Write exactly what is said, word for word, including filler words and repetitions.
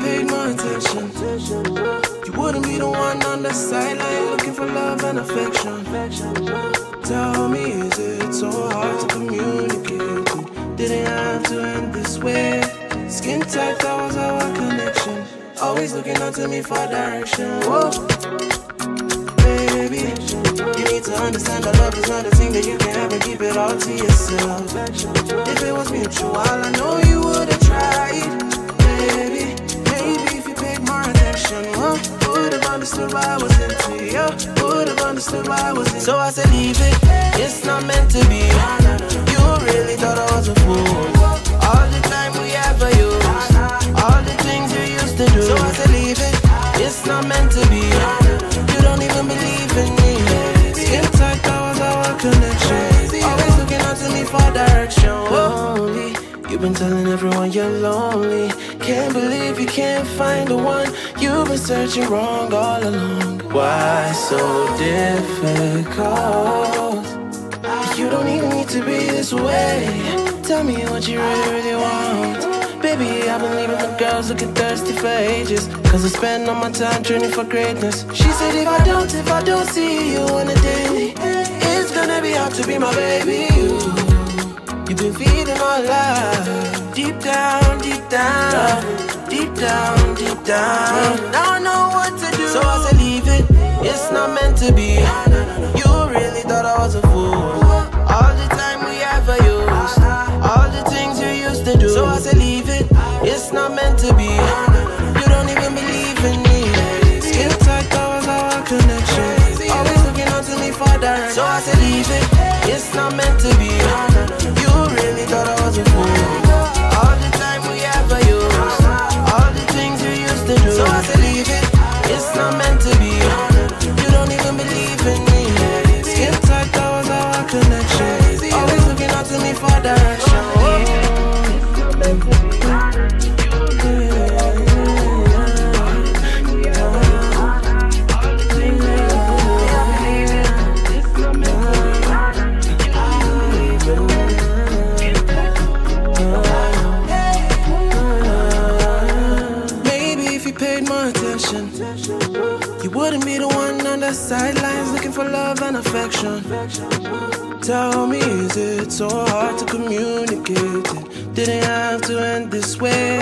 paid more attention, you wouldn't be the one on the sideline looking for love and affection. Tell me, is it so hard to communicate? Didn't have to end this way. Skin tight, that was our connection. Always looking up to me for direction. Whoa, baby, you need to understand that love is not a thing that you can have and keep it all to yourself. If it was mutual, I know you would've tried. Baby, maybe if you paid more attention, huh? Would've understood why I was into you. Would've understood why I was into you. So I said leave it, it's not meant to be. You really thought I was a fool. All the time we ever used, all the things you used to do. So I said leave it, it's not meant to be. You don't even believe in me. Skin tight, that was our connection. Always looking out to me for direction. Lonely, you've been telling everyone you're lonely. Can't believe you can't find the one. You've been searching wrong all along. Why so difficult? You don't even need to be this way. Tell me what you really, really want. Baby, I've been leaving the girls looking thirsty for ages, cause I spend all my time training for greatness. She said if I don't, if I don't see you on a daily, it's gonna be hard to be my baby. You, you've been feeding our love deep down, deep down, deep down, deep down. Now I know what to do. So I said leave it, it's not meant to be. You really thought I was a fool. All the time we ever used, all the things you used to do. So I said leave it, it's not meant to be. You don't even believe in me. Skin tight, that was our connection. Always looking out to me for direction. So I said leave it, it's not meant to be. You really thought I was a fool. All the time we ever used, all the things you used to do. So I said leave it, it's not meant to be. You don't even believe in me. Skin tight, that was our connection. Always looking out to me for direction. Maybe if you paid more attention, you wouldn't be the one on the sidelines looking for love and affection. Tell me, is it so hard to communicate? It didn't have to end this way.